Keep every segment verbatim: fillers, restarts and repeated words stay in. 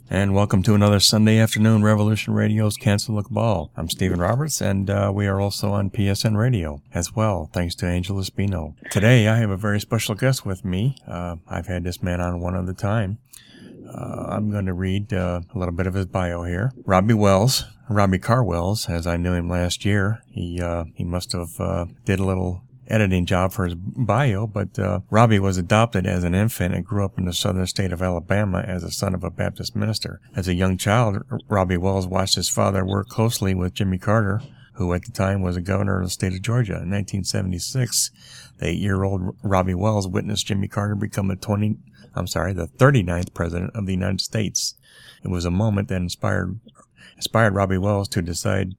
And welcome to another Sunday afternoon Revolution Radio's Cancel the Cabal. I'm Stephen Roberts, and uh, we are also on P S N Radio as well, thanks to Angel Espino. Today, I have a very special guest with me. Uh, I've had this man on one other time. Uh, I'm going to read uh, a little bit of his bio here. Robbie Wells, Robbie Carr Wells, as I knew him last year. He uh, he must have uh, did a little editing job for his bio, but uh, Robbie was adopted as an infant and grew up in the southern state of Alabama as a son of a Baptist minister. As a young child, Robbie Wells watched his father work closely with Jimmy Carter, who at the time was the governor of the state of Georgia. In nineteen seventy-six, the eight-year-old Robbie Wells witnessed Jimmy Carter become the twenty, I'm sorry, the thirty-ninth president of the United States. It was a moment that inspired inspired Robbie Wells to decide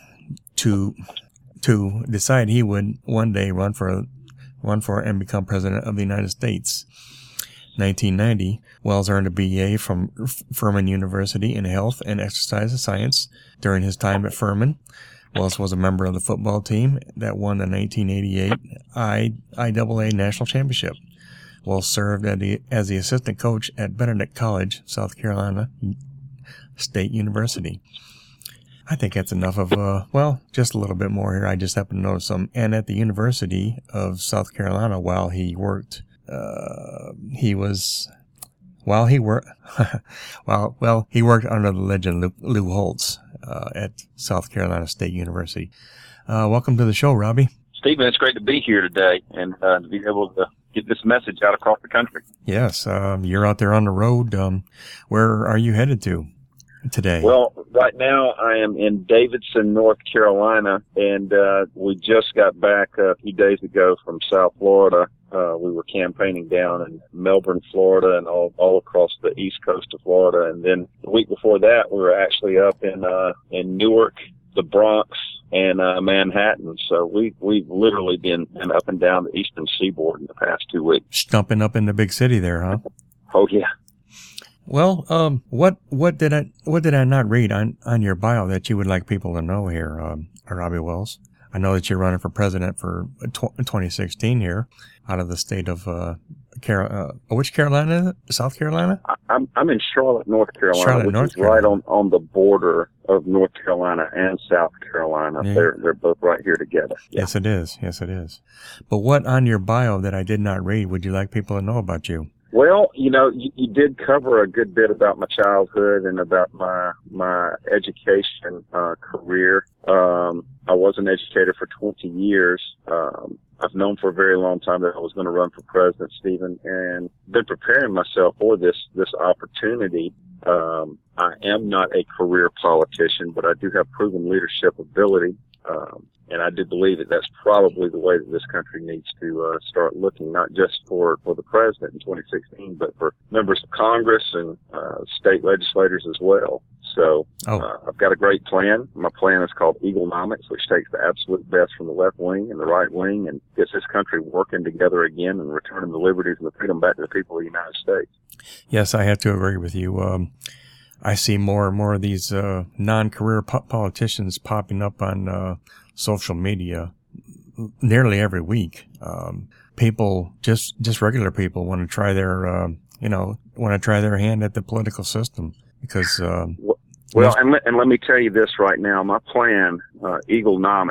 to to decide he would one day run for run for and become president of the United States. nineteen ninety, Wells earned a B A from Furman University in health and exercise science. During his time at Furman, Wells was a member of the football team that won the nineteen eighty-eight I A A National Championship. Wells served as the, as the assistant coach at Benedict College, South Carolina State University. I think that's enough of, uh, well, just a little bit more here. I just happen to notice some. And at the University of South Carolina, while he worked, uh, he was, while he worked, well, well, he worked under the legend Lou, Lou Holtz, uh, at South Carolina State University. Uh, welcome to the show, Robbie. Stephen, it's great to be here today and, uh, to be able to get this message out across the country. Yes. Um, you're out there on the road. Um, where are you headed to today? Well, right now I am in Davidson, North Carolina, and uh, we just got back a few days ago from South Florida. Uh, we were campaigning down in Melbourne, Florida, and all, all across the east coast of Florida. And then the week before that, we were actually up in uh, in Newark, the Bronx, and uh, Manhattan. So we, we've literally been, been up and down the eastern seaboard in the past two weeks. Stumping up in the big city there, huh? Oh, yeah. Well, um, what what did I what did I not read on, on your bio that you would like people to know here, um, Robbie Wells? I know that you're running for president for twenty sixteen here, out of the state of uh, Car- uh which Carolina? South Carolina? I'm I'm in Charlotte, North Carolina, Charlotte, which North is Carolina. right on, on the border of North Carolina and South Carolina. Yeah. They're they're both right here together. Yeah. Yes, it is. Yes, it is. But what on your bio that I did not read would you like people to know about you? Well, you know, you, you did cover a good bit about my childhood and about my my education uh, career. Um, I was an educator for twenty years. Um, I've known for a very long time that I was going to run for president, Stephen, and been preparing myself for this this opportunity. Um, I am not a career politician, but I do have proven leadership ability. Um, and I do believe that that's probably the way that this country needs to uh, start looking, not just for, for the president in twenty sixteen, but for members of Congress and uh, state legislators as well. So oh. uh, I've got a great plan. My plan is called Eaglenomics, which takes the absolute best from the left wing and the right wing and gets this country working together again and returning the liberties and the freedom back to the people of the United States. Yes, I have to agree with you. Um, I see more and more of these uh, non-career po- politicians popping up on uh, social media nearly every week. Um, people, just just regular people, want to try their, uh, you know, want to try their hand at the political system because. Um, well, well and, let, and let me tell you this right now. My plan, uh, Eaglenomics,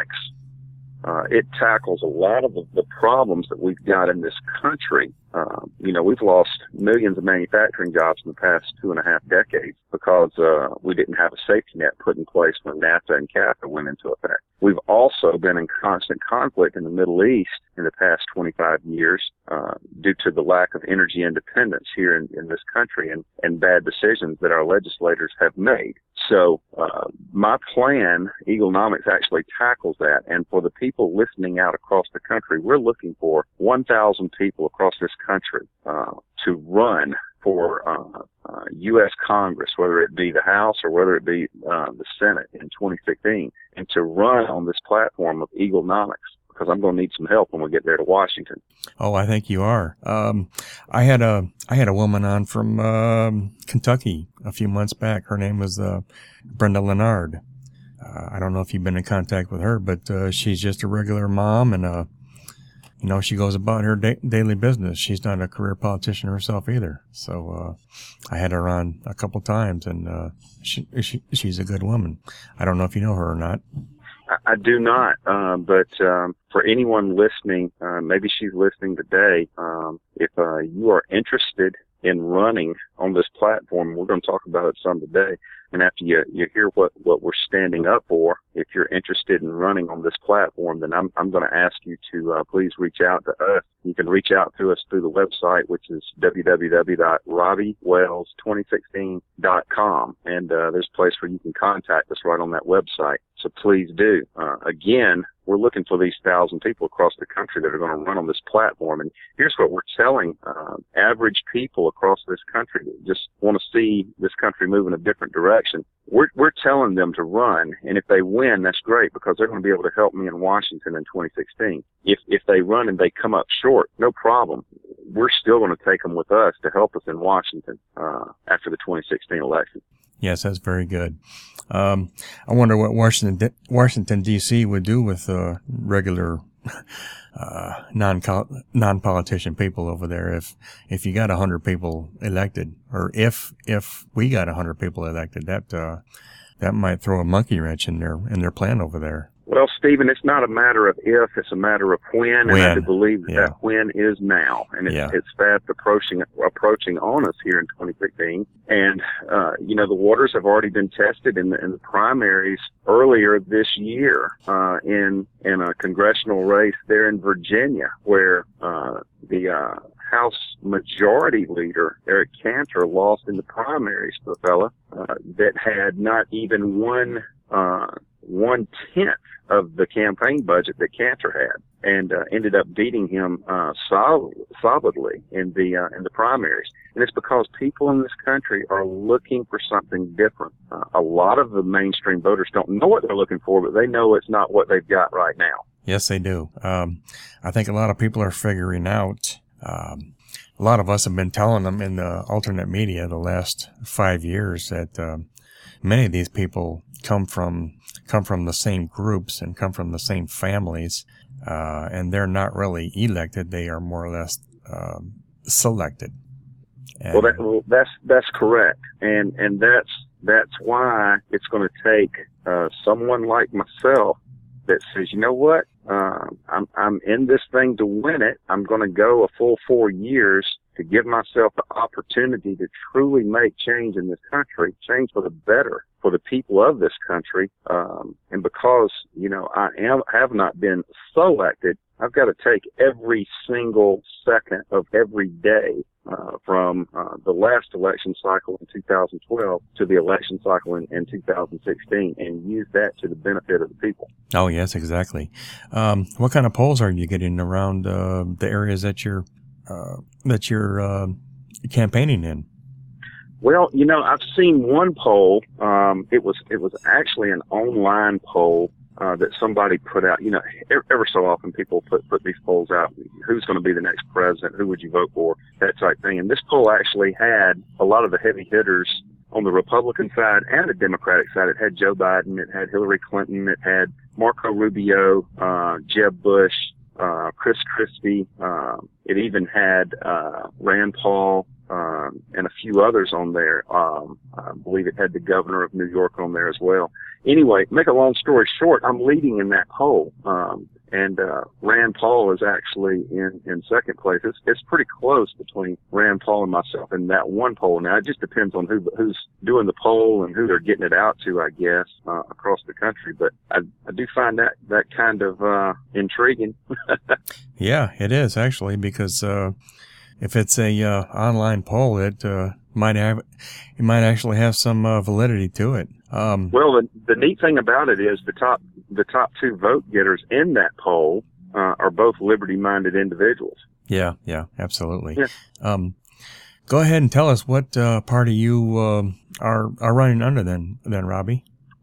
uh, it tackles a lot of the, the problems that we've got in this country. Uh, you know, we've lost millions of manufacturing jobs in the past two and a half decades because uh, we didn't have a safety net put in place when NAFTA and CAFTA went into effect. We've also been in constant conflict in the Middle East in the past twenty-five years uh, due to the lack of energy independence here in, in this country and, and bad decisions that our legislators have made. So uh, my plan, Eaglenomics, actually tackles that. And for the people listening out across the country, we're looking for one thousand people across this country uh, to run for uh, uh, U S Congress, whether it be the House or whether it be uh, the Senate in twenty sixteen, and to run on this platform of Eaglenomics, because I'm going to need some help when we get there to Washington. Oh, I think you are. Um, I had a I had a woman on from um, Kentucky a few months back. Her name was uh, Brenda Lennard. Uh, I don't know if you've been in contact with her, but uh, she's just a regular mom and a you know, she goes about her da- daily business. She's not a career politician herself either. So, uh, I had her on a couple times, and, uh, she, she, she's a good woman. I don't know if you know her or not. I, I do not, um, but, um, for anyone listening, uh, maybe she's listening today, um, if, uh, you are interested in running on this platform, we're going to talk about it some today. And after you, you hear what, what we're standing up for, if you're interested in running on this platform, then I'm, I'm going to ask you to, uh, please reach out to us. You can reach out to us through the website, which is w w w dot robbie wells twenty sixteen dot com. And, uh, there's a place where you can contact us right on that website. So please do. Uh, again, we're looking for these thousand people across the country that are going to run on this platform. And here's what we're telling uh, average people across this country that just want to see this country move in a different direction. We're, we're telling them to run. And if they win, that's great, because they're going to be able to help me in Washington in twenty sixteen. If, if they run and they come up short, no problem. We're still going to take them with us to help us in Washington uh, after the twenty sixteen election. Yes, that's very good. Um, I wonder what Washington, Washington D C would do with, uh, regular, uh, non, non-politician people over there if, if you got a hundred people elected, or if, if we got a hundred people elected, that, uh, that might throw a monkey wrench in their, in their plan over there. Well, Stephen, it's not a matter of if, it's a matter of when, when. and I do believe that, yeah. that when is now, and it's, yeah. it's fast approaching approaching on us here in twenty sixteen. And uh, you know, the waters have already been tested in the, in the primaries earlier this year uh, in in a congressional race there in Virginia, where uh, the uh, House Majority Leader Eric Cantor lost in the primaries to a fella uh, that had not even one uh, one tenth of the campaign budget that Cantor had, and uh, ended up beating him uh, solid, solidly in the uh, in the primaries. And it's because people in this country are looking for something different. Uh, a lot of the mainstream voters don't know what they're looking for, but they know it's not what they've got right now. Yes, they do. Um, I think a lot of people are figuring out. Um, a lot of us have been telling them in the alternate media the last five years that um, many of these people come from come from the same groups and come from the same families, uh, and they're not really elected. They are more or less um, selected. And well, that, well, that's that's correct, and and that's that's why it's going to take uh, someone like myself that says, you know what, uh, I'm I'm in this thing to win it. I'm going to go a full four years to give myself the opportunity to truly make change in this country, change for the better for the people of this country. Um, and because, you know, I am, have not been selected, I've got to take every single second of every day, uh, from, uh, the last election cycle in two thousand twelve to the election cycle in, in two thousand sixteen, and use that to the benefit of the people. Oh, yes, exactly. Um, what kind of polls are you getting around, uh, the areas that you're, uh, that you're, uh, campaigning in? Well, you know, I've seen one poll. Um, it was it was actually an online poll uh, that somebody put out. You know, ever, ever so often people put put these polls out. Who's going to be the next president? Who would you vote for? That type thing. And this poll actually had a lot of the heavy hitters on the Republican side and the Democratic side. It had Joe Biden. It had Hillary Clinton. It had Marco Rubio, uh, Jeb Bush, uh, Chris Christie. Uh, it even had uh, Rand Paul. Um, and a few others on there. Um, I believe it had the governor of New York on there as well. Anyway, make a long story short, I'm leading in that poll. Um, and, uh, Rand Paul is actually in, in second place. It's, it's pretty close between Rand Paul and myself in that one poll. Now, it just depends on who, who's doing the poll and who they're getting it out to, I guess, uh, across the country. But I, I do find that, that kind of, uh, intriguing. Yeah, it is actually, because, uh, if it's a uh, online poll, it uh, might have, it might actually have some uh, validity to it. Um, well, the, the neat thing about it is the top the top two vote getters in that poll uh, are both liberty-minded individuals. Yeah, yeah, absolutely. Yeah. Um, go ahead and tell us what uh, party you uh, are are running under, then, then Robbie.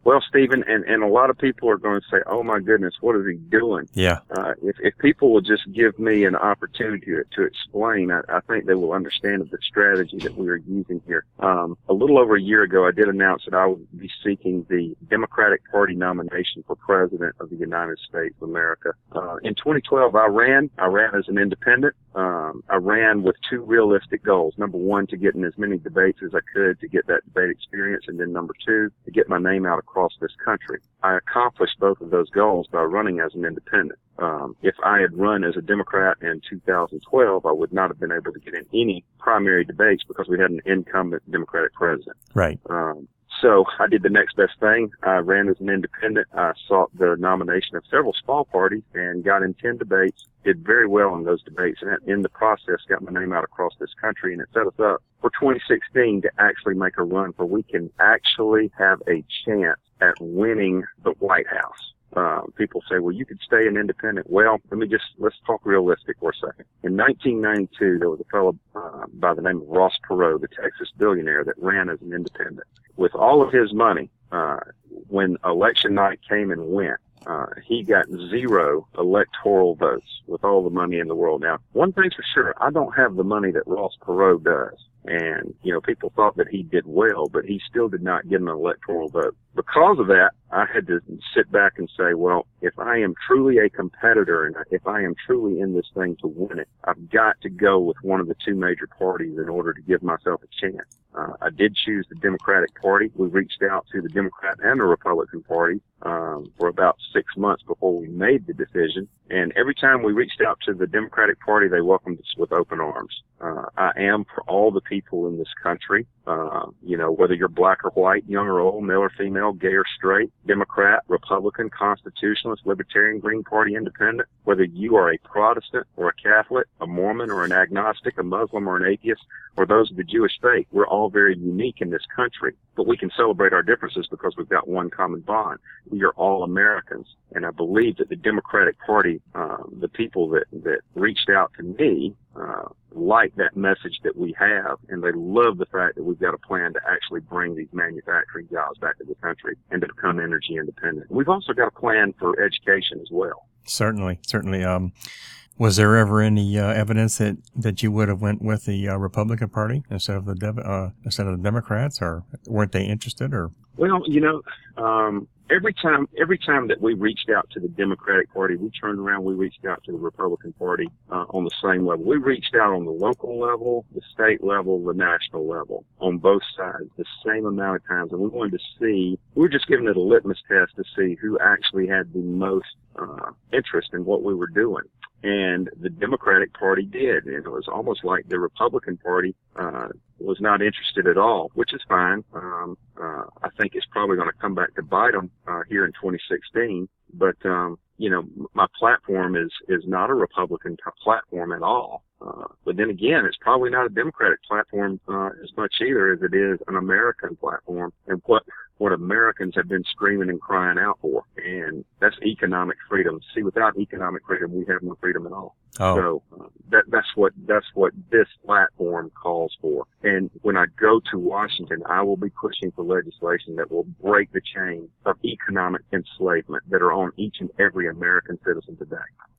Well, Stephen, and, and a lot of people are going to say, oh, my goodness, what is he doing? Yeah. Uh, if, if people will just give me an opportunity to, to explain, I, I think they will understand the strategy that we are using here. Um, a little over a year ago, I did announce that I would be seeking the Democratic Party nomination for President of the United States of America. Uh, in twenty twelve, I ran. I ran as an independent. Um, I ran with two realistic goals. Number one, to get in as many debates as I could to get that debate experience. And then number two, to get my name out across this country. I accomplished both of those goals by running as an independent. Um, if I had run as a Democrat in two thousand twelve, I would not have been able to get in any primary debates because we had an incumbent Democratic president. Right. Um, So I did the next best thing. I ran as an independent. I sought the nomination of several small parties and got in ten debates, did very well in those debates, and in the process got my name out across this country, and it set us up for twenty sixteen to actually make a run where we can actually have a chance at winning the White House. Uh, people say, well, you could stay an independent. Well, let me just, let's talk realistic for a second. In nineteen ninety-two, there was a fellow uh, by the name of Ross Perot, the Texas billionaire, that ran as an independent. With all of his money, uh, when election night came and went, uh, he got zero electoral votes with all the money in the world. Now, one thing's for sure, I don't have the money that Ross Perot does. And, you know, people thought that he did well, but he still did not get an electoral vote. Because of that, I had to sit back and say, well, if I am truly a competitor and if I am truly in this thing to win it, I've got to go with one of the two major parties in order to give myself a chance. Uh, I did choose the Democratic Party. We reached out to the Democrat and the Republican Party um, for about six months before we made the decision. And every time we reached out to the Democratic Party, they welcomed us with open arms. Uh, I am for all the people in this country, uh, you know, whether you're black or white, young or old, male or female, gay or straight, Democrat, Republican, Constitutionalist, Libertarian, Green Party, Independent, whether you are a Protestant or a Catholic, a Mormon or an agnostic, a Muslim or an atheist, or those of the Jewish faith. We're all very unique in this country, but we can celebrate our differences because we've got one common bond. We are all Americans. And I believe that the Democratic Party, um, the people that, that reached out to me, uh, like that message that we have, and they love the fact that we've got a plan to actually bring these manufacturing jobs back to the country and to become energy independent. We've also got a plan for education as well. Certainly, certainly. Um, was there ever any uh, evidence that, that you would have went with the uh, Republican Party instead of the De- uh, instead of the Democrats, or weren't they interested? Or well, you know, um, every time every time that we reached out to the Democratic Party, we turned around, we reached out to the Republican Party uh, on the same level. We reached out on the local level, the state level, the national level, on both sides, the same amount of times. And we wanted to see, we were just giving it a litmus test to see who actually had the most uh, interest in what we were doing. And the Democratic Party did. And it was almost like the Republican Party uh was not interested at all, which is fine. Um, uh, I think it's probably going to come back to bite them uh, here in twenty sixteen. But, um, you know, my platform is, is not a Republican t- platform at all. Uh, but then again, it's probably not a Democratic platform uh, as much either as it is an American platform, and what what Americans have been screaming and crying out for, and that's economic freedom. See, without economic freedom, we have no freedom at all. oh. So uh, that that's what that's what this platform calls for. And when I go to Washington, I will be pushing for legislation that will break the chain of economic enslavement that are on each and every American citizen today.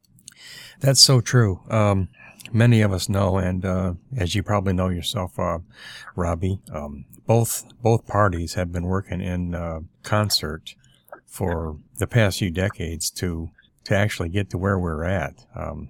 That's so true. Um, many of us know, and uh, as you probably know yourself, uh, Robbie, um, both both parties have been working in uh, concert for the past few decades to to actually get to where we're at. Um,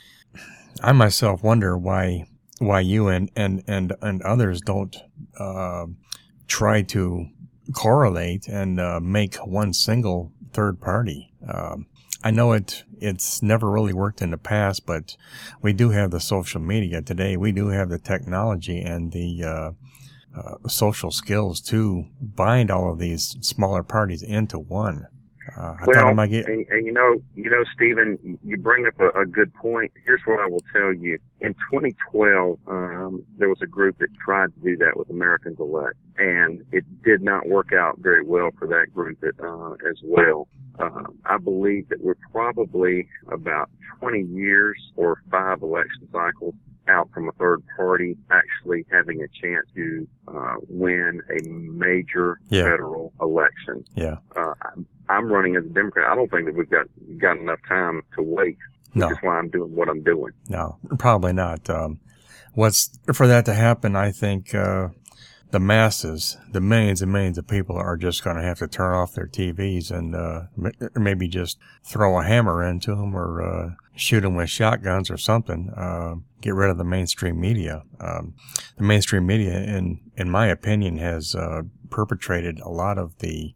I myself wonder why why you and and and, and others don't uh, try to correlate and uh, make one single third party. Um, I know it it's never really worked in the past, but we do have the social media today. We do have the technology and the uh, uh, social skills to bind all of these smaller parties into one. Uh, I well, I might get... and, and you know, you know, Stephen, you bring up a, a good point. Here's what I will tell you. In twenty twelve, um, there was a group that tried to do that with Americans Elect, and it did not work out very well for that group uh, as well. Uh, I believe that we're probably about twenty years or five election cycles out from a third party actually having a chance to uh, win a major yeah. federal election. Yeah. Uh, I'm, I'm running as a Democrat. I don't think that we've got got enough time to wait. No. Which is why I'm doing what I'm doing. No, probably not. Um, what's for that to happen? I think uh, the masses, the millions and millions of people, are just going to have to turn off their T Vs and uh, maybe just throw a hammer into them or uh, shoot them with shotguns or something. Uh, get rid of the mainstream media. Um, the mainstream media, in in my opinion, has uh, perpetrated a lot of the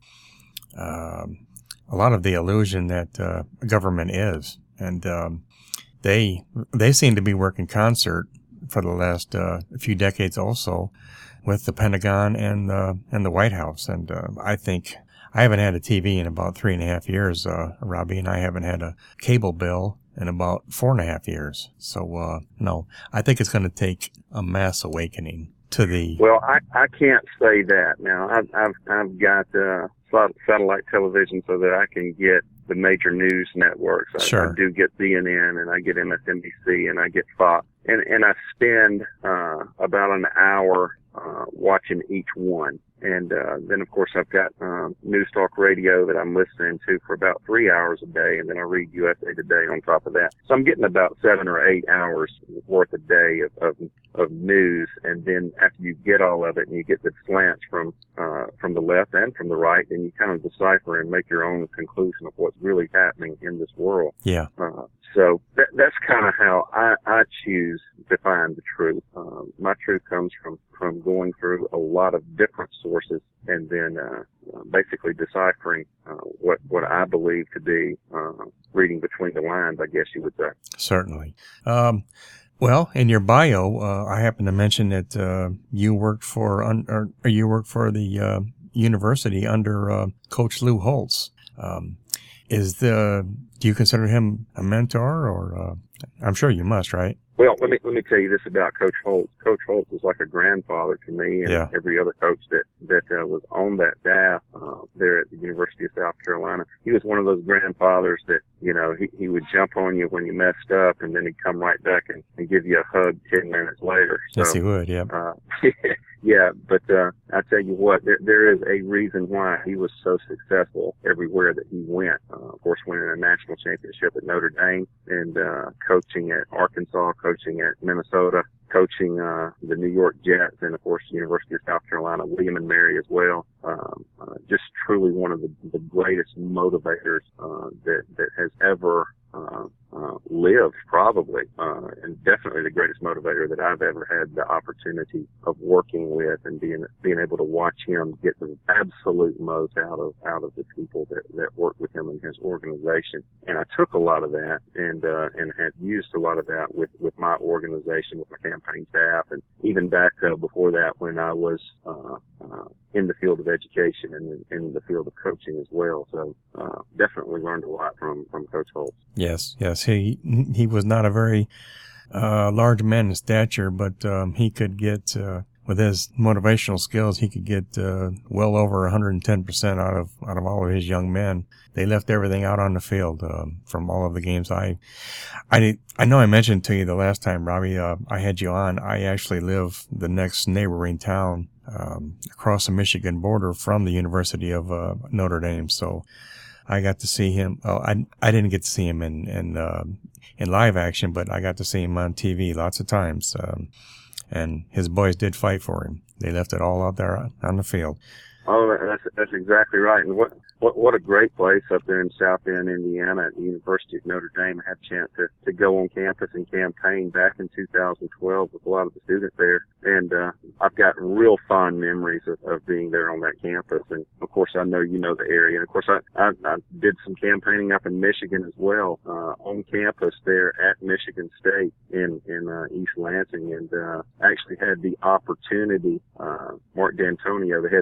um, a lot of the illusion that uh, government is. And um, they they seem to be working concert for the last uh, few decades also with the Pentagon and uh, and the White House. And uh, I think I haven't had a T V in about three and a half years, uh, Robbie, and I haven't had a cable bill in about four and a half years. So uh, no, I think it's going to take a mass awakening to the. Well, I I can't say that now. I've I've I've got uh, satellite television so that I can get the major news networks. I, sure. I do get C N N and I get M S N B C and I get Fox. And, and I spend, uh, about an hour, uh, watching each one. And, uh, then of course I've got, um, News Talk Radio that I'm listening to for about three hours a day. And then I read U S A Today on top of that. So I'm getting about seven or eight hours worth a day of, of, of news. And then after you get all of it and you get the slants from, uh, from the left and from the right, then you kind of decipher and make your own conclusion of what's really happening in this world. Yeah. Uh, so that, that's kind of how I, I choose to find the truth. Um, my truth comes from, from going through a lot of different sources and then, uh, uh basically deciphering, uh, what, what I believe to be, uh, reading between the lines, I guess you would say. Certainly. Um, well, in your bio, uh, I happen to mention that, uh, you worked for, un- or, or you worked for the, uh, university under, uh, Coach Lou Holtz. Um, is the, do you consider him a mentor or, uh, I'm sure you must, right? Well, let me let me tell you this about Coach Holtz. Coach Holtz was like a grandfather to me and yeah. every other coach that that uh, was on that staff uh, there at the University of South Carolina. He was one of those grandfathers that, you know, he, he would jump on you when you messed up, and then he'd come right back and, and give you a hug ten minutes later. So, yes, he would. Yeah. Uh, yeah, but uh, I tell you what, there, there is a reason why he was so successful everywhere that he went. Uh, of course, winning a national championship at Notre Dame and uh, coaching at Arkansas, coaching at Minnesota, coaching uh, the New York Jets, and of course, the University of South Carolina, William and Mary as well. Um, uh, just truly one of the, the greatest motivators uh, that that has ever uh, uh, lived, probably, uh, and definitely the greatest motivator that I've ever had the opportunity of working with, and being being able to watch him get the absolute most out of out of the people that that work with him in his organization. And I took a lot of that and uh, and had used a lot of that with with my organization, with my campaign staff, and even back uh, before that when I was uh, uh, in the field of education and in, in the field of coaching as well. So uh, definitely learned a lot from from Coach Holtz. Yes, yes. He he was not a very uh, large man in stature, but um, he could get, uh, with his motivational skills, he could get uh, well over one hundred ten percent out of out of all of his young men. They left everything out on the field um, from all of the games. I, I, I know I mentioned to you the last time, Robbie, uh, I had you on. I actually live the next neighboring town um, across the Michigan border from the University of uh, Notre Dame, so I got to see him. Oh, I I didn't get to see him in in uh, in live action, but I got to see him on T V lots of times. Um, and his boys did fight for him. They left it all out there on the field. Oh, that's that's exactly right. And what what what a great place up there in South Bend, Indiana, at the University of Notre Dame. I had a chance to to go on campus and campaign back in two thousand twelve with a lot of the students there, and uh, I've got real fond memories of, of being there on that campus. And of course, I know you know the area. And of course, I I, I did some campaigning up in Michigan as well, uh, on campus there at Michigan State in in uh, East Lansing, and uh, actually had the opportunity. Uh, Mark D'Antonio, the head football coach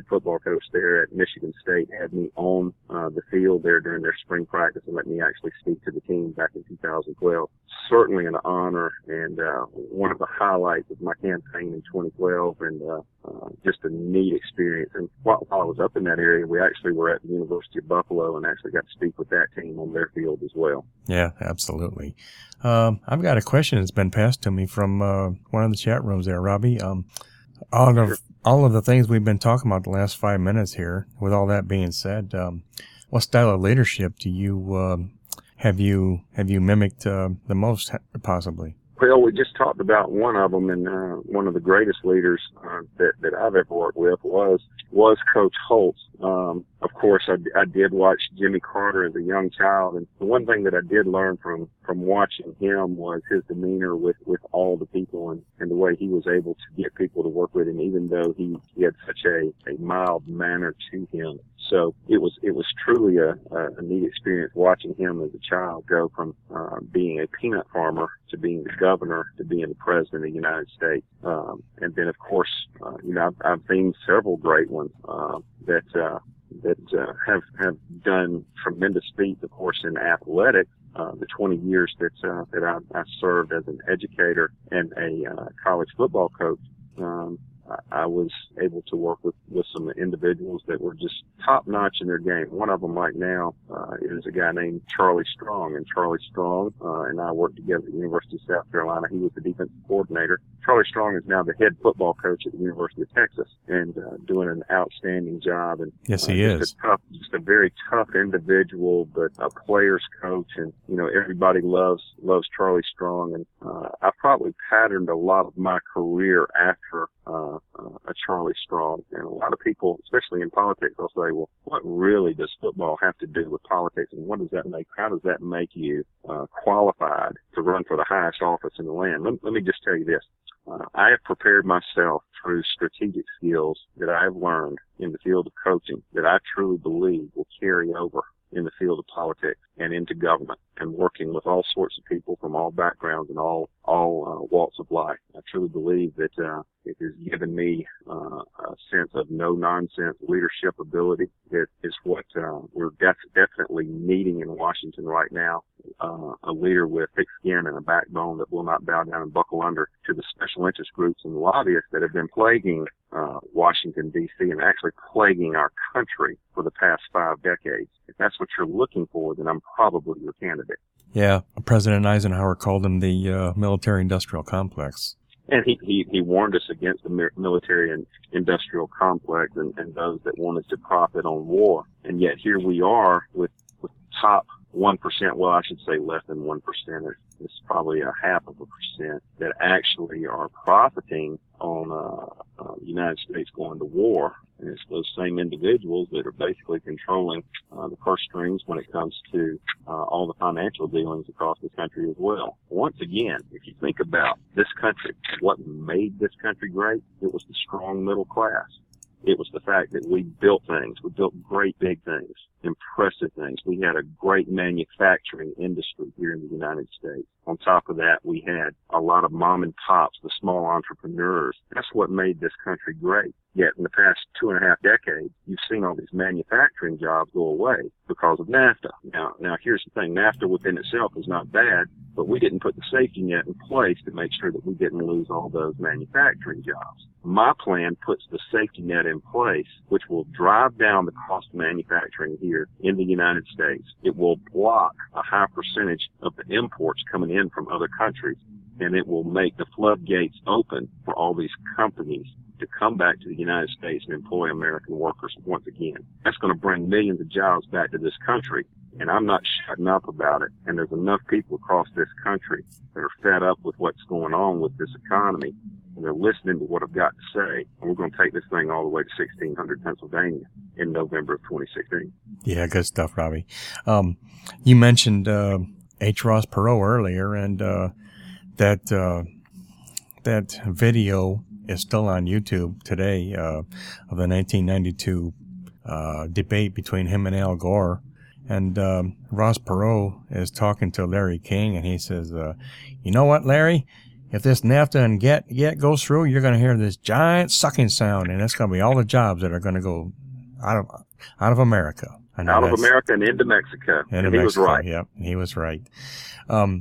coach there at Michigan State had me on uh, the field there during their spring practice and let me actually speak to the team back in two thousand twelve. Certainly an honor and uh, one of the highlights of my campaign in twenty twelve, and uh, uh, just a neat experience. And while, while I was up in that area, we actually were at the University of Buffalo and actually got to speak with that team on their field as well. Yeah, absolutely. Um, I've got a question that's been passed to me from uh, one of the chat rooms there, Robbie. Um, all Sure. of all of the things we've been talking about the last five minutes here. With all that being said, um, what style of leadership do you um, have you have you mimicked uh, the most, possibly? Well, we just talked about one of them, and uh, one of the greatest leaders uh, that that I've ever worked with was was Coach Holtz. Um, of course, I, I did watch Jimmy Carter as a young child, and the one thing that I did learn from from watching him was his demeanor with with all the people, and and the way he was able to get people to work with him, even though he, he had such a a mild manner to him. So it was it was truly a, a neat experience watching him as a child go from uh, being a peanut farmer to being the governor to being the president of the United States. Um, and then, of course, uh, you know, I've, I've seen several great ones uh, that uh, that uh, have have done tremendous feats, of course, in athletics. Uh, the twenty years that uh, that I, I served as an educator and a uh, college football coach. Um, I was able to work with, with some individuals that were just top notch in their game. One of them right now uh, is a guy named Charlie Strong, and Charlie Strong uh, and I worked together at the University of South Carolina. He was the defensive coordinator. Charlie Strong is now the head football coach at the University of Texas and uh, doing an outstanding job. And yes, he uh, is. Just a, tough, just a very tough individual, but a player's coach, and you know everybody loves loves Charlie Strong. And uh, I probably patterned a lot of my career after. Uh, uh, a Charlie Strong. And a lot of people, especially in politics, they'll say, well, what really does football have to do with politics, and what does that make, how does that make you uh, qualified to run for the highest office in the land? Let, let me just tell you this. Uh, I have prepared myself through strategic skills that I have learned in the field of coaching that I truly believe will carry over in the field of politics and into government, and working with all sorts of people from all backgrounds and all all uh, walks of life. I truly believe that uh, it has given me uh, a sense of no-nonsense leadership ability. It is what uh, we're def- definitely needing in Washington right now, uh, a leader with thick skin and a backbone that will not bow down and buckle under to the special interest groups and lobbyists that have been plaguing uh, Washington, D C, and actually plaguing our country for the past five decades. If that's what you're looking for, then I'm probably your candidate. Yeah, President Eisenhower called him the uh, military-industrial complex. And he, he, he warned us against the military and industrial complex and, and those that wanted to profit on war. And yet here we are with, with top one percent, well, I should say less than one percent. It's probably a half of a percent that actually are profiting on uh, uh, the United States going to war. And it's those same individuals that are basically controlling uh, the purse strings when it comes to uh, all the financial dealings across this country as well. Once again, if you think about this country, what made this country great, it was the strong middle class. It was the fact that we built things. We built great big things, impressive things. We had a great manufacturing industry here in the United States. On top of that, we had a lot of mom and pops, the small entrepreneurs. That's what made this country great. Yet in the past two and a half decades, you've seen all these manufacturing jobs go away because of NAFTA. Now, now here's the thing. NAFTA within itself is not bad, but we didn't put the safety net in place to make sure that we didn't lose all those manufacturing jobs. My plan puts the safety net in place, which will drive down the cost of manufacturing here in the United States. It will block a high percentage of the imports coming in from other countries, and it will make the floodgates open for all these companies to come back to the United States and employ American workers once again. That's going to bring millions of jobs back to this country, and I'm not shutting up about it. And there's enough people across this country that are fed up with what's going on with this economy, and they're listening to what I've got to say. And we're going to take this thing all the way to sixteen hundred Pennsylvania in November of twenty sixteen. Yeah, good stuff, Robbie. Um, you mentioned uh, H. Ross Perot earlier, and uh, that uh, that video is still on YouTube today uh, of the nineteen ninety-two uh, debate between him and Al Gore. And um, Ross Perot is talking to Larry King, and he says, uh, you know what, Larry? If this NAFTA and GET, GET goes through, you're going to hear this giant sucking sound, and it's going to be all the jobs that are going to go out of out of America. I know out of America and into Mexico. Into and Mexico, he was right. Yep, he was right. Um,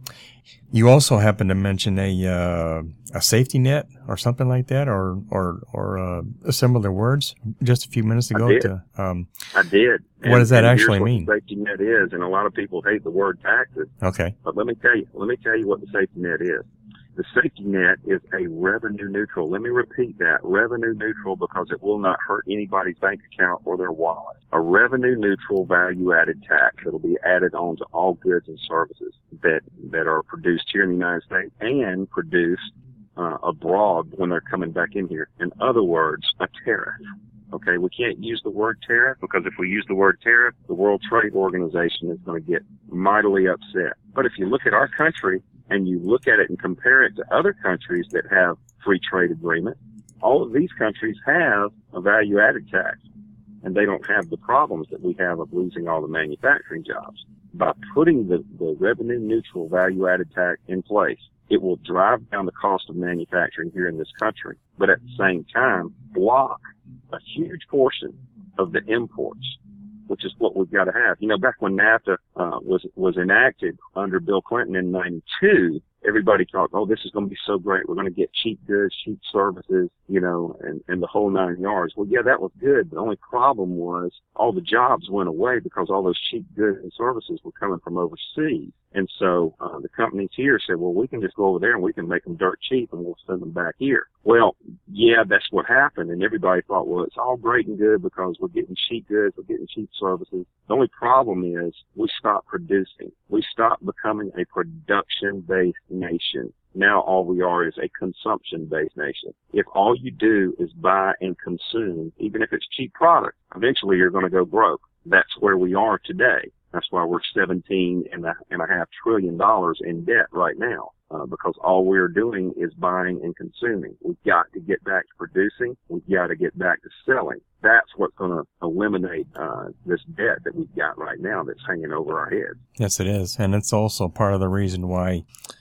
you also happened to mention a uh, a safety net or something like that, or or or uh, similar words just a few minutes ago. I did. To, um, I did. What and, does that and actually here's what mean? The safety net is, and a lot of people hate the word taxes. Okay. But let me tell you, let me tell you what the safety net is. The safety net is a revenue neutral. Let me repeat that. Revenue neutral, because it will not hurt anybody's bank account or their wallet. A revenue neutral value added tax that will be added on to all goods and services that, that are produced here in the United States and produced uh, abroad when they're coming back in here. In other words, a tariff. Okay, we can't use the word tariff, because if we use the word tariff, the World Trade Organization is going to get mightily upset. But if you look at our country and you look at it and compare it to other countries that have free trade agreements, all of these countries have a value-added tax, and they don't have the problems that we have of losing all the manufacturing jobs. By putting the, the revenue-neutral value-added tax in place, it will drive down the cost of manufacturing here in this country, but at the same time block a huge portion of the imports, which is what we've got to have. You know, back when NAFTA uh, was was enacted under Bill Clinton in ninety-two, everybody thought, oh, this is going to be so great. We're going to get cheap goods, cheap services, you know, and, and the whole nine yards. Well, yeah, that was good. The only problem was all the jobs went away because all those cheap goods and services were coming from overseas. And so uh, the companies here said, well, we can just go over there and we can make them dirt cheap and we'll send them back here. Well, yeah, that's what happened. And everybody thought, well, it's all great and good because we're getting cheap goods, we're getting cheap services. The only problem is we stopped producing. We stopped becoming a production-based nation. Now all we are is a consumption-based nation. If all you do is buy and consume, even if it's cheap product, eventually you're going to go broke. That's where we are today. That's why we're seventeen and a, and a half trillion dollars in debt right now, uh, because all we're doing is buying and consuming. We've got to get back to producing. We've got to get back to selling. That's what's going to eliminate uh, this debt that we've got right now that's hanging over our heads. Yes, it is. And it's also part of the reason why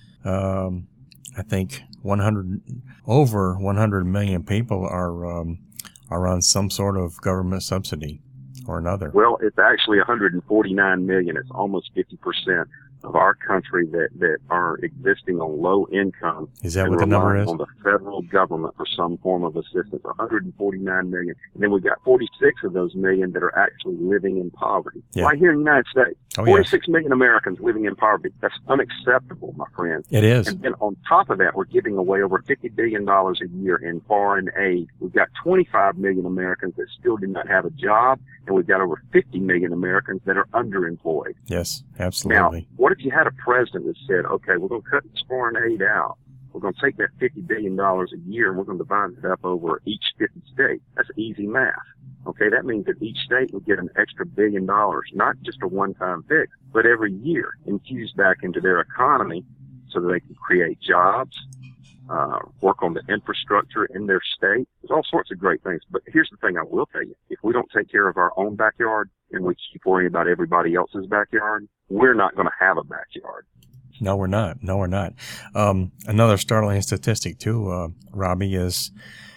um, I think one hundred over one hundred million people are um, are on some sort of government subsidy or another. Well, it's actually one hundred forty-nine million. It's almost fifty percent of our country that, that are existing on low income. Is that what the number is? On the federal government for some form of assistance. one hundred forty-nine million. And then we've got forty-six of those million that are actually living in poverty. Yeah. Right here in the United States. Oh, forty-six yes. million Americans living in poverty. That's unacceptable, my friend. It is. And then on top of that, we're giving away over fifty billion dollars a year in foreign aid. We've got twenty-five million Americans that still do not have a job, and we've got over fifty million Americans that are underemployed. Yes, absolutely. Now, what if you had a president that said, okay, we're going to cut this foreign aid out. We're going to take that fifty billion dollars a year and we're going to divide it up over each fifty states. That's easy math. Okay, that means that each state would get an extra billion dollars, not just a one-time fix, but every year infused back into their economy so that they can create jobs, uh, work on the infrastructure in their state. There's all sorts of great things. But here's the thing I will tell you. If we don't take care of our own backyard and we keep worrying about everybody else's backyard, we're not going to have a backyard. No, we're not. No, we're not. Um, another startling statistic too, uh, Robbie, is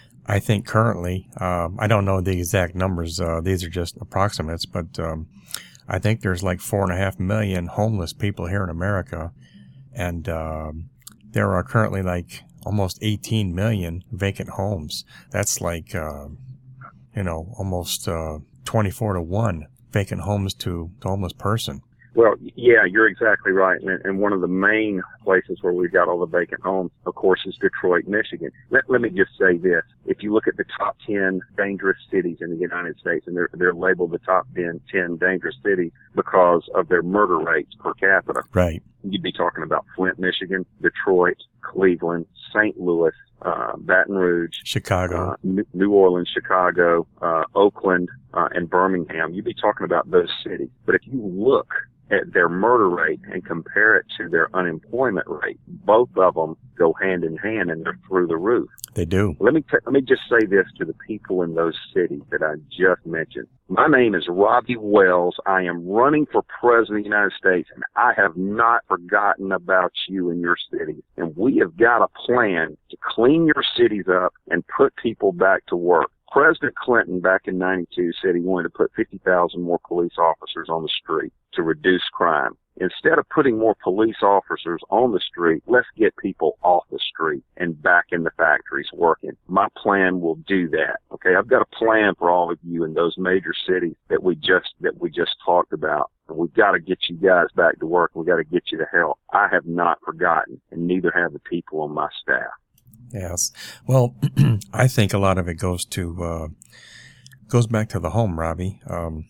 I think currently, uh, I don't know the exact numbers. Uh, these are just approximates, but, um, I think there's like four and a half million homeless people here in America. And, um, there are currently like almost eighteen million vacant homes. That's like, uh, you know, almost, uh, twenty-four to one vacant homes to, to homeless person. Well, yeah, you're exactly right. And, and one of the main places where we've got all the vacant homes, of course, is Detroit, Michigan. Let, let me just say this. If you look at the top ten dangerous cities in the United States, and they're, they're labeled the top ten, ten dangerous cities because of their murder rates per capita. Right. You'd be talking about Flint, Michigan, Detroit, Cleveland, Saint Louis, uh, Baton Rouge, Chicago, uh, New Orleans, Chicago, uh, Oakland, uh, and Birmingham. You'd be talking about those cities. But if you look at their murder rate and compare it to their unemployment rate, both of them go hand in hand and they're through the roof. They do. Let me t- let me just say this to the people in those cities that I just mentioned. My name is Robbie Wells. I am running for president of the United States, and I have not forgotten about you in your city. And we have got a plan to clean your cities up and put people back to work. President Clinton back in ninety-two said he wanted to put fifty thousand more police officers on the street to reduce crime. Instead of putting more police officers on the street, let's get people off the street and back in the factories working. My plan will do that. Okay, I've got a plan for all of you in those major cities that we just that we just talked about. And we've got to get you guys back to work. We've got to get you to help. I have not forgotten, and neither have the people on my staff. Yes. Well, I think a lot of it goes to uh, goes back to the home, Robbie. Um,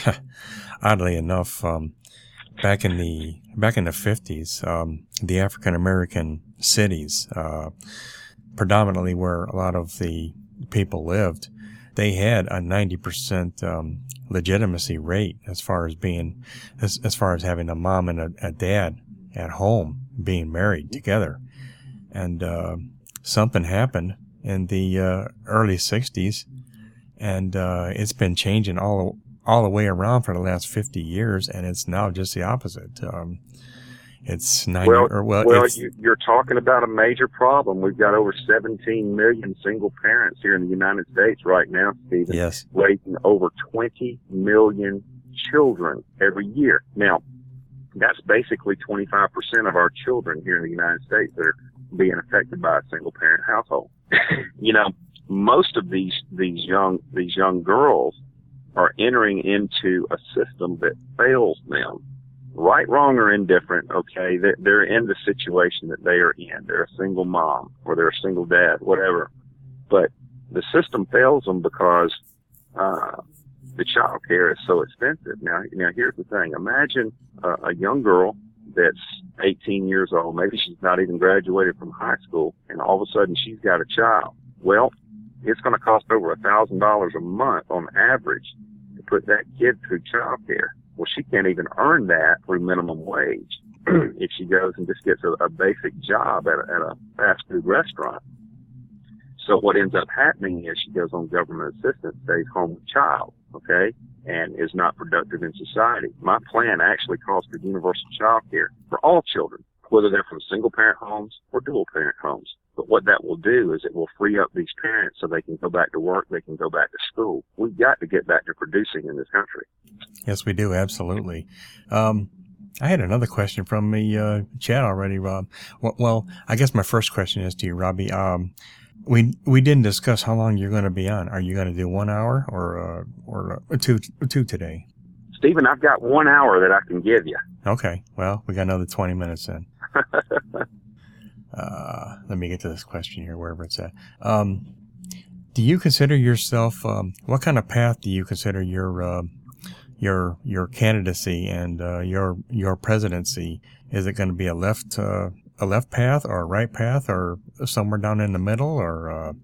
oddly enough, um, back in the back in the fifties, um, the African American cities, uh, predominantly where a lot of the people lived, they had a ninety percent um, legitimacy rate as far as being as as far as having a mom and a, a dad at home being married together, and uh, something happened in the uh, early sixties, and uh, it's been changing all all the way around for the last fifty years, and it's now just the opposite. Um, it's ninety well, or well, well it's, you, you're talking about a major problem. We've got over seventeen million single parents here in the United States right now, Stephen. Yes, raising over twenty million children every year. Now, that's basically twenty-five percent of our children here in the United States that are being affected by a single parent household. You know, most of these, these young, these young girls are entering into a system that fails them. Right, wrong, or indifferent, okay, they're, they're in the situation that they are in. They're a single mom or they're a single dad, whatever. But the system fails them because, uh, the child care is so expensive. Now, now here's the thing. Imagine uh, a young girl that's eighteen years old. Maybe she's not even graduated from high school, and all of a sudden she's got a child. Well, it's going to cost over a thousand dollars a month on average to put that kid through child care. Well, she can't even earn that through minimum wage if she goes and just gets a, a basic job at a, at a fast food restaurant. So what ends up happening is she goes on government assistance, stays home with child, okay, and is not productive in society. My plan actually calls for universal child care for all children, whether they're from single-parent homes or dual-parent homes. But what that will do is it will free up these parents so they can go back to work, they can go back to school. We've got to get back to producing in this country. Yes, we do, absolutely. Um, I had another question from the uh, chat already, Rob. Well, well, I guess my first question is to you, Robbie. Um, We we didn't discuss how long you're going to be on. Are you going to do one hour or uh, or uh, two two today? Stephen, I've got one hour that I can give you. Okay. Well, we got another twenty minutes in. uh, let me get to this question here, wherever it's at. Um, do you consider yourself? Um, what kind of path do you consider your uh, your your candidacy and uh, your your presidency? Is it going to be a left? Uh, a left path or a right path or somewhere down in the middle or, uh...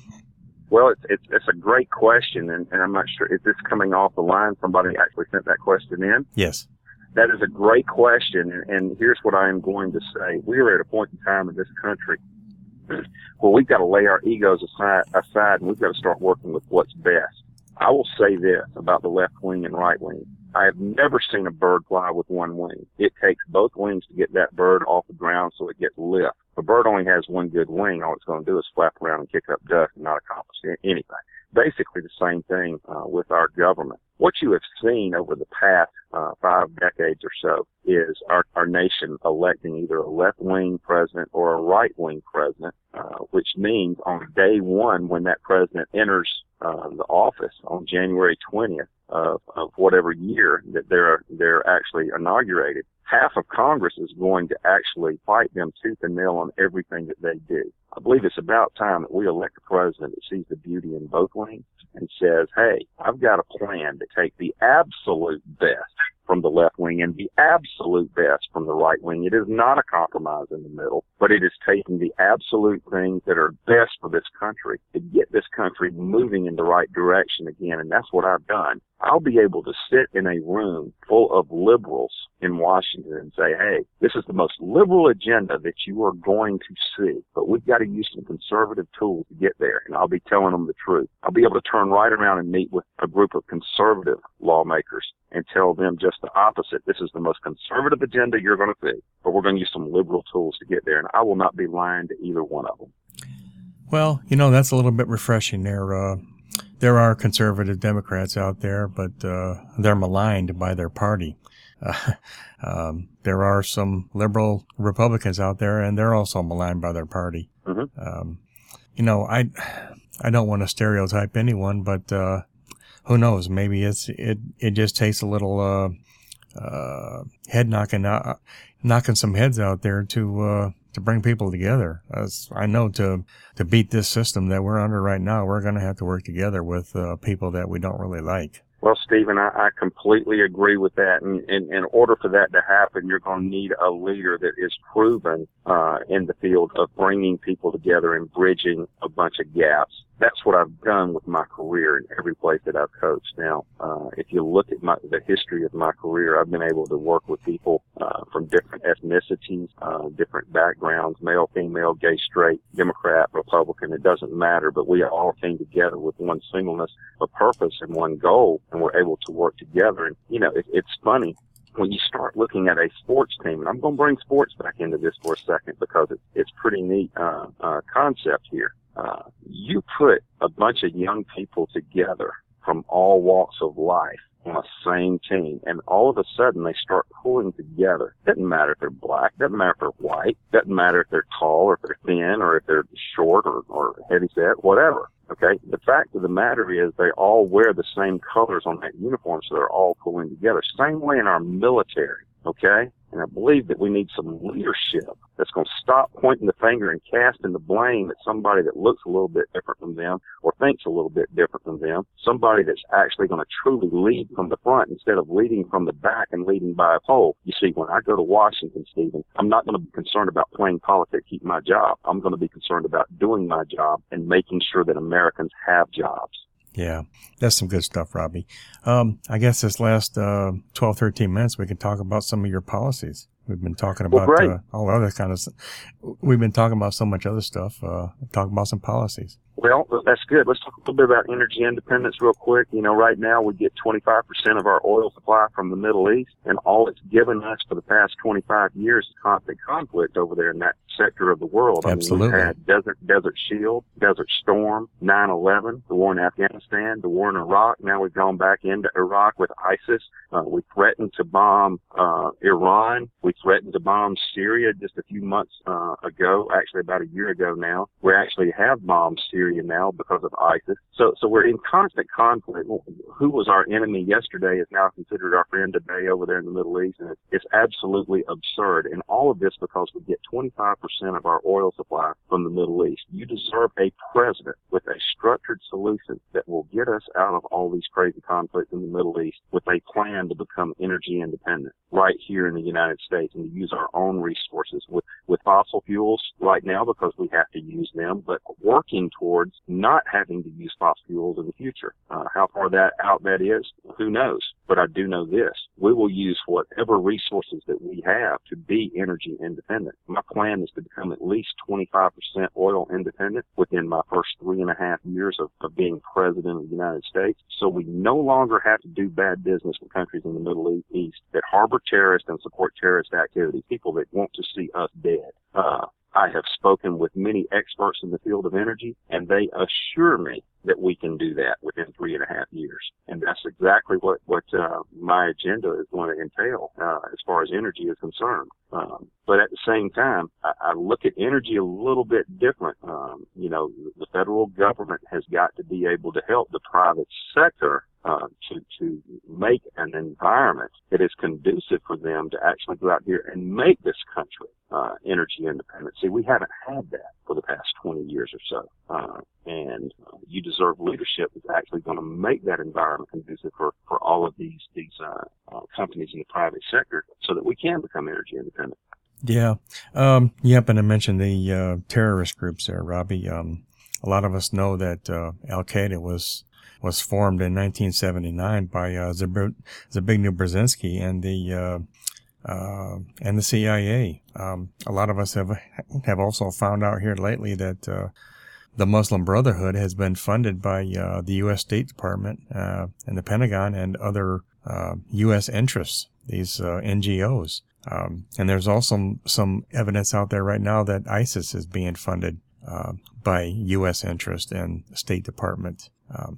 Well, it's, it's, it's a great question. And, and I'm not sure, is this coming off the line? Somebody actually sent that question in. Yes. That is a great question. And, and here's what I am going to say. We are at a point in time in this country where we've got to lay our egos aside, aside and we've got to start working with what's best. I will say this about the left wing and right wing. I have never seen a bird fly with one wing. It takes both wings to get that bird off the ground so it gets lift. If a bird only has one good wing, all it's going to do is flap around and kick up dust and not accomplish anything. Basically the same thing uh, with our government. What you have seen over the past uh, five decades or so is our, our nation electing either a left-wing president or a right-wing president, uh, which means on day one when that president enters uh, the office on January twentieth, Of, of whatever year that they're they're actually inaugurated, half of Congress is going to actually fight them tooth and nail on everything that they do. I believe it's about time that we elect a president that sees the beauty in both wings and says, hey, I've got a plan to take the absolute best from the left wing and the absolute best from the right wing. It is not a compromise in the middle, but it is taking the absolute things that are best for this country to get this country moving in the right direction again. And that's what I've done. I'll be able to sit in a room full of liberals in Washington and say, hey, this is the most liberal agenda that you are going to see, but we've got to use some conservative tools to get there. And I'll be telling them the truth. I'll be able to turn right around and meet with a group of conservative lawmakers and tell them just the opposite. This is the most conservative agenda you're going to see, but we're going to use some liberal tools to get there. And I will not be lying to either one of them. Well, you know, that's a little bit refreshing there, uh, there are conservative Democrats out there, but uh, they're maligned by their party. Uh, um, there are some liberal Republicans out there, and they're also maligned by their party. Mm-hmm. Um, you know, I I don't want to stereotype anyone, but uh, who knows? Maybe it's it it just takes a little uh, uh, head knocking out, knocking some heads out there to uh, to bring people together. As I know, to to beat this system that we're under right now, we're going to have to work together with uh, people that we don't really like. Well, Stephen, I, I completely agree with that. And, and in order for that to happen, you're going to need a leader that is proven uh, in the field of bringing people together and bridging a bunch of gaps. That's what I've done with my career in every place that I've coached. Now, uh, if you look at my, the history of my career, I've been able to work with people uh, from different ethnicities, uh, different backgrounds, male, female, gay, straight, Democrat, Republican. It doesn't matter, but we all came together with one singleness, a purpose, and one goal, and we're able to work together. And, you know, it, it's funny. When you start looking at a sports team, and I'm going to bring sports back into this for a second because it's, it's pretty neat uh, uh, concept here. Uh, you put a bunch of young people together from all walks of life on a same team, and all of a sudden they start pulling together. Doesn't matter if they're black, doesn't matter if they're white, doesn't matter if they're tall or if they're thin or if they're short or, or heavy set, whatever. Okay, the fact of the matter is they all wear the same colors on that uniform, so they're all pulling together. Same way in our military, okay? And I believe that we need some leadership that's going to stop pointing the finger and casting the blame at somebody that looks a little bit different from them or thinks a little bit different from them. Somebody that's actually going to truly lead from the front instead of leading from the back and leading by a pole. You see, when I go to Washington, Stephen, I'm not going to be concerned about playing politics, keep my job. I'm going to be concerned about doing my job and making sure that Americans have jobs. Yeah, that's some good stuff, Robbie. Um, I guess this last uh, twelve, thirteen minutes, we can talk about some of your policies. We've been talking about well, uh, all other kind of – we've been talking about so much other stuff. Uh, talk about some policies. Well, that's good. Let's talk a little bit about energy independence real quick. You know, right now we get twenty-five percent of our oil supply from the Middle East, and all it's given us for the past twenty-five years is constant conflict over there in that sector of the world. Absolutely. I mean, we've had Desert, Desert Shield, Desert Storm, nine eleven, the war in Afghanistan, the war in Iraq. Now we've gone back into Iraq with ISIS. Uh, we threatened to bomb uh, Iran. We threatened to bomb Syria just a few months uh, ago, actually about a year ago now. We actually have bombed Syria now because of ISIS. So, so we're in constant conflict. Who was our enemy yesterday is now considered our friend today over there in the Middle East, and it's, it's absolutely absurd. And all of this because we get twenty-five percent of our oil supply from the Middle East. You deserve a president with a structured solution that will get us out of all these crazy conflicts in the Middle East with a plan to become energy independent right here in the United States and to use our own resources with, with fossil fuels right now because we have to use them, but working towards not having to use fossil fuels in the future. Uh, how far that out that is, who knows? But I do know this. We will use whatever resources that we have to be energy independent. My plan is to become at least twenty-five percent oil independent within my first three and a half years of, of being president of the United States. So we no longer have to do bad business with countries in the Middle East that harbor terrorists and support terrorist activities, people that want to see us dead. Uh, I have spoken with many experts in the field of energy, and they assure me that we can do that within three and a half years. And that's exactly what, what uh, my agenda is going to entail uh, as far as energy is concerned. Um, but at the same time, I, I look at energy a little bit different. Um, you know, the federal government has got to be able to help the private sector Uh, to, to make an environment that is conducive for them to actually go out here and make this country uh, energy independent. See, we haven't had that for the past twenty years or so. Uh, and uh, you deserve leadership that's actually going to make that environment conducive for, for all of these, these uh, uh, companies in the private sector so that we can become energy independent. Yeah. Um, you happen to mention the uh, terrorist groups there, Robbie. Um, a lot of us know that uh, Al-Qaeda was was formed in nineteen seventy-nine by uh, Zbigniew Brzezinski and the uh, uh, and the C I A. Um, a lot of us have have also found out here lately that uh, the Muslim Brotherhood has been funded by uh, the U S State Department uh, and the Pentagon and other uh, U S interests, these uh, N G Os. Um, and there's also some evidence out there right now that ISIS is being funded uh, by U S interest and State Department. Um,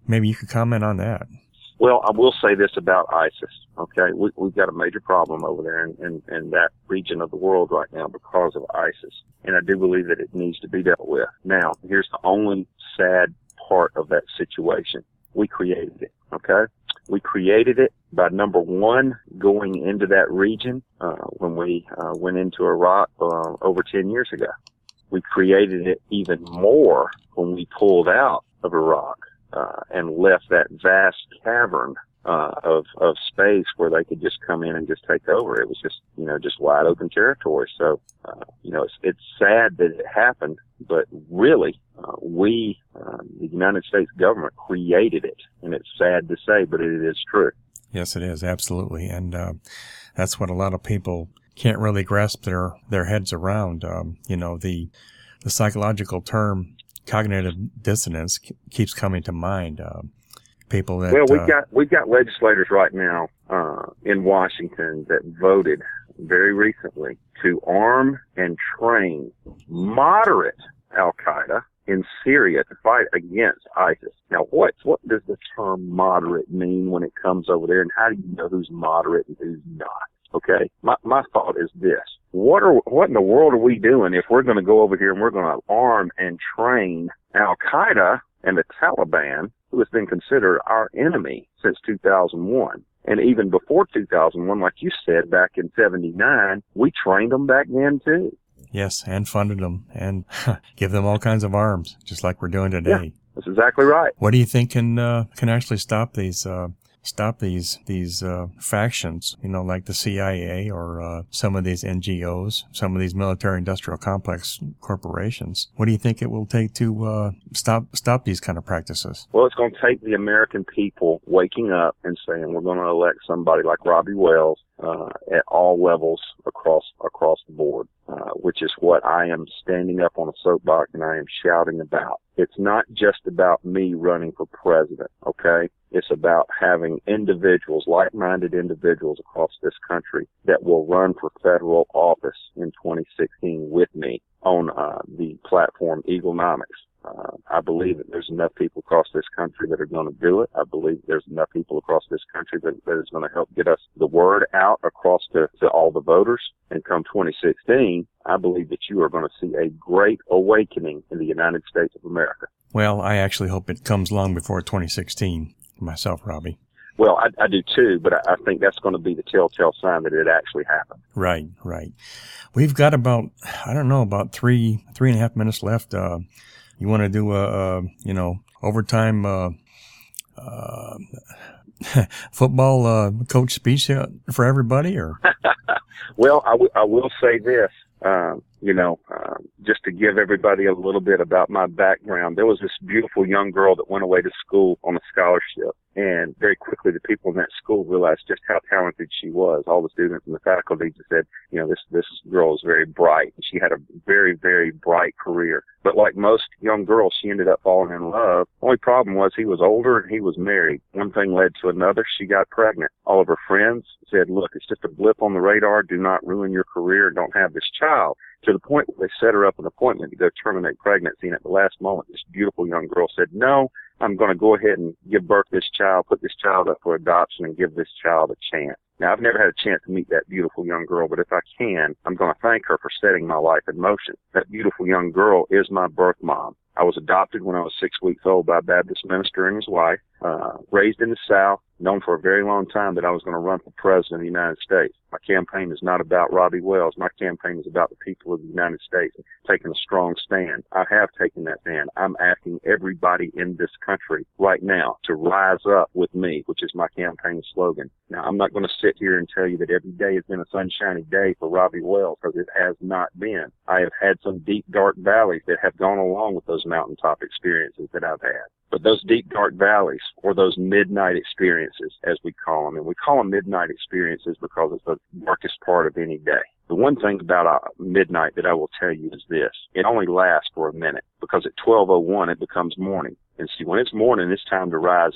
Maybe you could comment on that. Well, I will say this about ISIS. Okay, we, we've got a major problem over there in, in, in that region of the world right now because of ISIS, and I do believe that it needs to be dealt with. Now, here's the only sad part of that situation. We created it, okay? We created it by, number one, going into that region uh, when we uh, went into Iraq uh, over ten years ago. We created it even more when we pulled out of Iraq uh, and left that vast cavern uh, of of space where they could just come in and just take over. It was just, you know, just wide open territory. So, uh, you know, it's, it's sad that it happened, but really, uh, we, uh, the United States government created it, and it's sad to say, but it is true. Yes, it is, absolutely. And uh, that's what a lot of people can't really grasp their, their heads around. Um, you know, the the psychological term cognitive dissonance keeps coming to mind. Uh, people that well, we've uh, got we've got legislators right now uh, in Washington that voted very recently to arm and train moderate Al Qaeda in Syria to fight against ISIS. Now, what what does the term moderate mean when it comes over there, and how do you know who's moderate and who's not? Okay, my my thought is this: what are what in the world are we doing if we're going to go over here and we're going to arm and train Al Qaeda and the Taliban, who has been considered our enemy since two thousand one? And even before two thousand one, like you said, back in seventy-nine, we trained them back then too. Yes, and funded them and give them all kinds of arms, just like we're doing today. Yeah, that's exactly right. What do you think can uh, can actually stop these uh, stop these these uh, factions? You know, like the C I A or uh, some of these N G Os, some of these military-industrial complex corporations. What do you think it will take to uh, stop stop these kind of practices? Well, it's going to take the American people waking up and saying we're going to elect somebody like Robbie Wells uh, at all levels across across the board. Uh, which is what I am standing up on a soapbox and I am shouting about. It's not just about me running for president, okay? It's about having individuals, like-minded individuals across this country that will run for federal office in twenty sixteen with me on uh, the platform Eaglenomics. Uh, I believe that there's enough people across this country that are going to do it. I believe there's enough people across this country that, that is going to help get us the word out across to, to all the voters. And come twenty sixteen, I believe that you are going to see a great awakening in the United States of America. Well, I actually hope it comes long before twenty sixteen myself, Robbie. Well, I, I do too, but I, I think that's going to be the telltale sign that it actually happened. Right, right. We've got about, I don't know, about three, three and a half minutes left. Uh, You want to do a, a you know, overtime uh, uh, football uh, coach speech for everybody, or? Well, I, w- I will say this, uh, you know, uh, just to give everybody a little bit about my background. There was this beautiful young girl that went away to school on a scholarship. And very quickly, the people in that school realized just how talented she was. All the students and the faculty just said, you know, this, this girl is very bright. She had a very, very bright career. But like most young girls, she ended up falling in love. Only problem was he was older and he was married. One thing led to another. She got pregnant. All of her friends said, look, it's just a blip on the radar. Do not ruin your career. Don't have this child. To the point where they set her up an appointment to go terminate pregnancy. And at the last moment, this beautiful young girl said, no, I'm going to go ahead and give birth to this child, put this child up for adoption, and give this child a chance. Now, I've never had a chance to meet that beautiful young girl, but if I can, I'm going to thank her for setting my life in motion. That beautiful young girl is my birth mom. I was adopted when I was six weeks old by a Baptist minister and his wife, uh, raised in the South, known for a very long time that I was going to run for president of the United States. My campaign is not about Robbie Wells. My campaign is about the people of the United States taking a strong stand. I have taken that stand. I'm asking everybody in this country right now to rise up with me, which is my campaign slogan. Now, I'm not going to sit here and tell you that every day has been a sunshiny day for Robbie Wells, because it has not been. I have had some deep, dark valleys that have gone along with those mountaintop experiences that I've had. But those deep, dark valleys, or those midnight experiences, as we call them, and we call them midnight experiences because it's the darkest part of any day. The one thing about uh, midnight that I will tell you is this. It only lasts for a minute, because at twelve oh one it becomes morning. And see, when it's morning, it's time to rise up.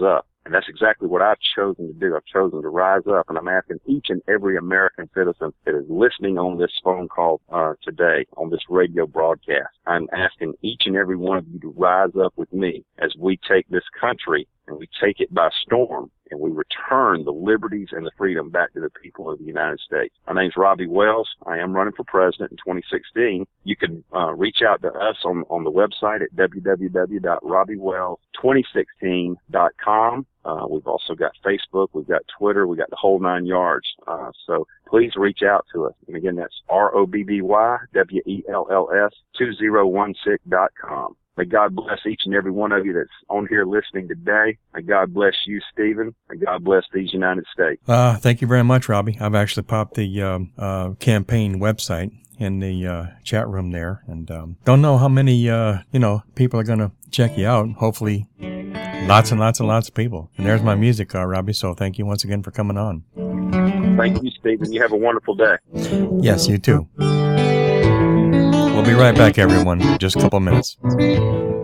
And that's exactly what I've chosen to do. I've chosen to rise up, and I'm asking each and every American citizen that is listening on this phone call uh, today, on this radio broadcast, I'm asking each and every one of you to rise up with me as we take this country and we take it by storm, and we return the liberties and the freedom back to the people of the United States. My name's Robbie Wells. I am running for president in twenty sixteen. You can uh, reach out to us on, on the website at w w w dot robbie wells twenty sixteen dot com. Uh, we've also got Facebook, we've got Twitter, we've got the whole nine yards. Uh, so please reach out to us. And again, that's R O B B Y W E L L S two zero one six dot com. May God bless each and every one of you that's on here listening today. May God bless you, Stephen. May God bless these United States. Uh, thank you very much, Robbie. I've actually popped the um, uh, campaign website in the uh, chat room there, and um, don't know how many uh, you know people are going to check you out. Hopefully, lots and lots and lots of people. And there's my music, uh, Robbie. So thank you once again for coming on. Thank you, Stephen. You have a wonderful day. Yes, you too. We'll be right back, everyone. Just a couple minutes.